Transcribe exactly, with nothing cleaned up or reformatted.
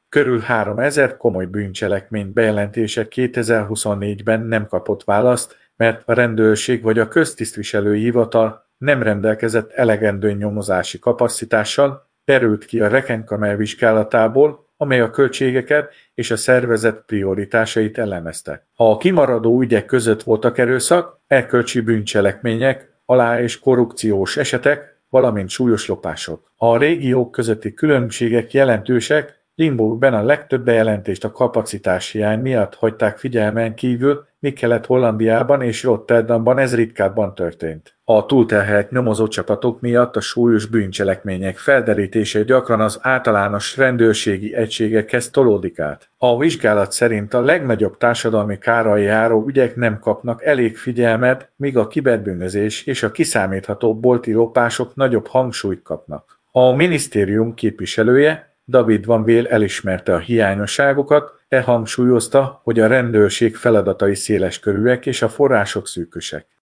Körül háromezer komoly bűncselekmény bejelentése kétezer-huszonnégyben nem kapott választ, mert a rendőrség vagy a köztisztviselői hivatal nem rendelkezett elegendő nyomozási kapacitással, derült ki a Rechenkammer vizsgálatából, amely a költségeket és a szervezet prioritásait elemezte. Ha a kimaradó ügyek között voltak erőszak, erkölcsi bűncselekmények, alá- és korrupciós esetek, valamint súlyos lopások. A régiók közötti különbségek jelentősek, Limburgben a legtöbb bejelentést a kapacitáshiány miatt hagyták figyelmen kívül, míg Kelet-Hollandiában és Rotterdamban ez ritkábban történt. A túlterhelt nyomozócsapatok miatt a súlyos bűncselekmények felderítése gyakran az általános rendőrségi egységekhez tolódik át. A vizsgálat szerint a legnagyobb társadalmi kárral járó ügyek nem kapnak elég figyelmet, míg a kiberbűnözés és a kiszámítható bolti lopások nagyobb hangsúlyt kapnak. A minisztérium képviselője, David van Weel elismerte a hiányosságokat, de hangsúlyozta, hogy a rendőrség feladatai széleskörűek és a források szűkösek.